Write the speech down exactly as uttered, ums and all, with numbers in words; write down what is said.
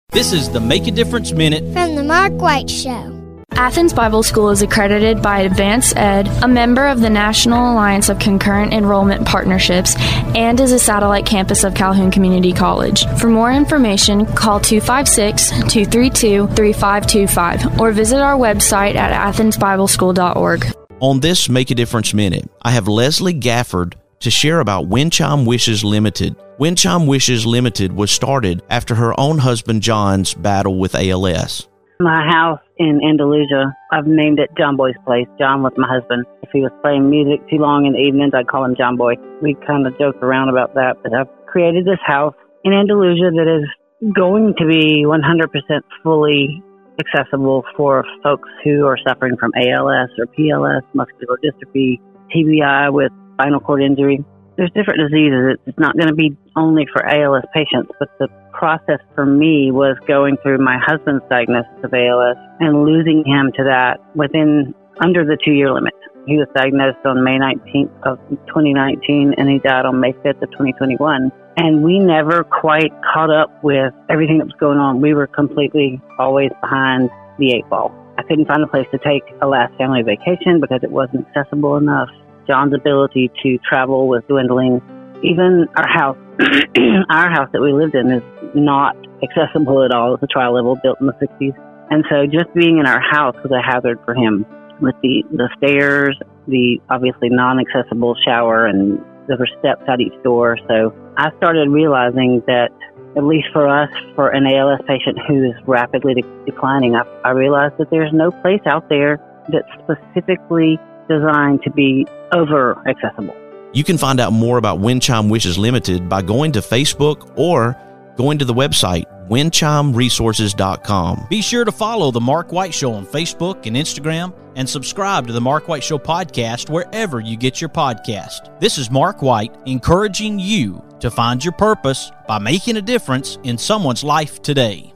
This is the Make a Difference Minute from the Mark White Show. Athens Bible School is accredited by Advance Ed, a member of the National Alliance of Concurrent Enrollment Partnerships, and is a satellite campus of Calhoun Community College. For more information, call two five six, two three two, three five two five or visit our website at athens bible school dot org. On this Make a Difference Minute, I have Leslie Gafford to share about Windchime Wishes Limited. Windchime Wishes Limited was started after her own husband John's battle with A L S. My house in Andalusia, I've named it John Boy's Place. John was my husband. If he was playing music too long in the evenings, I'd call him John Boy. We kind of joked around about that, but I've created this house in Andalusia that is going to be one hundred percent fully accessible for folks who are suffering from A L S or P L S, muscular dystrophy, T B I with spinal cord injury. There's different diseases. It's not going to be only for A L S patients, but the process for me was going through my husband's diagnosis of A L S and losing him to that within under the two-year limit. He was diagnosed on May nineteenth of twenty nineteen, and he died on May fifth of twenty twenty-one. And we never quite caught up with everything that was going on. We were completely always behind the eight ball. I couldn't find a place to take a last family vacation because it wasn't accessible enough. John's ability to travel was dwindling. Even our house, our house that we lived in is not accessible at all. It's a tri-level built in the sixties. And so just being in our house was a hazard for him with the, the stairs, the obviously non-accessible shower, and there were steps out each door. So I started realizing that, at least for us, for an A L S patient who is rapidly de- declining, I, I realized that there's no place out there that's specifically designed to be over accessible. You can find out more about Windchime Wishes Limited by going to Facebook or going to the website windchime resources dot com. Be sure to follow The Mark White Show on Facebook and Instagram and subscribe to The Mark White Show podcast wherever you get your podcast. This is Mark White encouraging you to find your purpose by making a difference in someone's life today.